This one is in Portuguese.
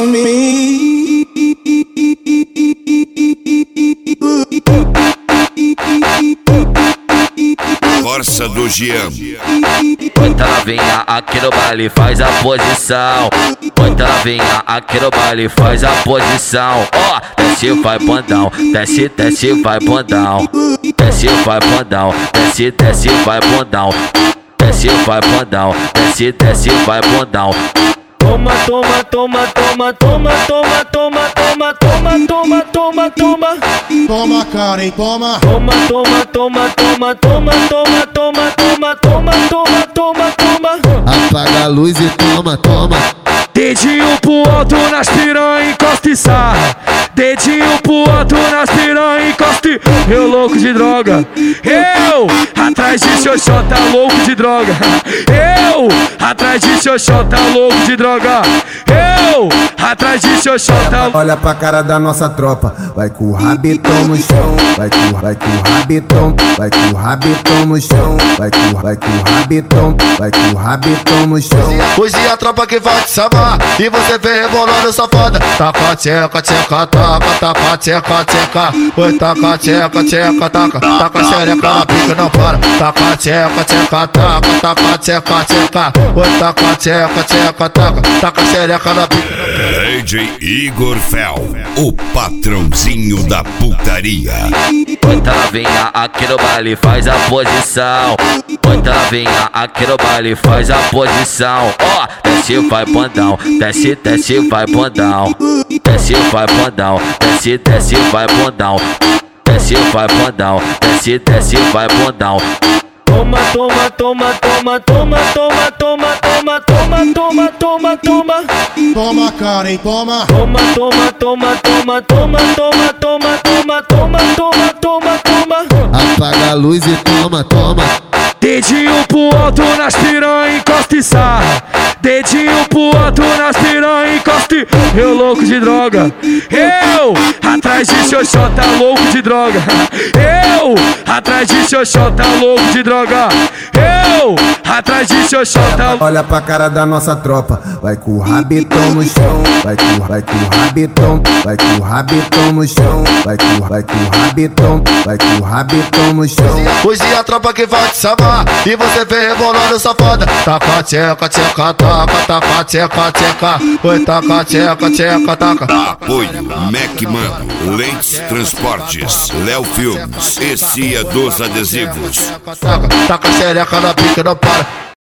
mim. Força do Jean. Muita novinha aqui no baile faz a posição. Muita novinha aqui no baile faz a posição. Ó, desce vai bandão, desce, desce vai bandão. Desce vai bandão, desce, desce vai bandão. Desce vai bandão, desce, desce vai bandão. Toma, toma, toma, toma, toma, toma, toma, toma, toma, toma, toma, toma. Toma, Karen, toma. Toma, toma, toma, toma, toma, toma, toma, toma, toma, toma, toma, toma. Apaga a luz e toma, toma. Dedinho pro alto nas piranha, encosta e sarra. Dedinho pro alto nas piranha, encosta e... Eu louco de droga. Eu atrás de xoxota, louco de droga. Eu atrás de xoxota, louco de droga. Eu atrás de xoxota. Olha pra cara da nossa tropa. Vai com o rabetão no chão. Vai com o rabetão. Vai com o rabetão no chão. Vai com o rabetão. Vai com o rabetão no chão. Hoje a tropa que vai te chamar e você vem rebolando safada. Taca, tcheca, tcheca, taca. Taca, tcheca, tcheca. Oi, taca, tcheca, tcheca, taca. Taca xereca na pica, não para. Taca, tcheca, tcheca, taca. Taca, tcheca, tcheca. Oi, taca, tcheca, tcheca, taca. Taca xereca na pica, não para. DJ Igor Fel, o patrãozinho da putaria. Muita novinha aqui no baile faz a posição. Muita novinha aqui no baile faz a posição. Ó, desce vai bandão, desce, desce vai bandão. Desce vai bandão, desce, desce vai bandão. Desce vai bandão, desce, desce vai bandão. Toma, toma, toma, toma, toma, toma, toma, toma, toma, toma, toma, toma. Toma, Karen, toma. Toma, toma, toma, toma, toma, toma, toma, toma, toma, toma, toma, toma. Apaga a luz e toma, toma. Dedinho pro alto nas piranha, encosta e sarra. Dedinho pro alto nas piranha, encosta e... Eu louco de droga. Eu atrás de xoxota, louco de droga. Eu atrás de xoxota, louco de droga. Eu atrás de xoxota. Olha pra cara da nossa tropa. Vai com o rabetão no chão. Vai com o rabetão. Vai com o rabetão no chão. Vai com o rabetão. Vai com o rabetão no chão. Hoje a tropa que vai te chamar e você vem rebolando safada. Taca, tcheca, tcheca, taca. Taca, tcheca, tcheca. Oi, taca, tcheca, tcheca, taca. Apoio Mac Mano, Lentes Transportes, Léo Filmes e Cia dos Adesivos. Taca xereca na pica, não para.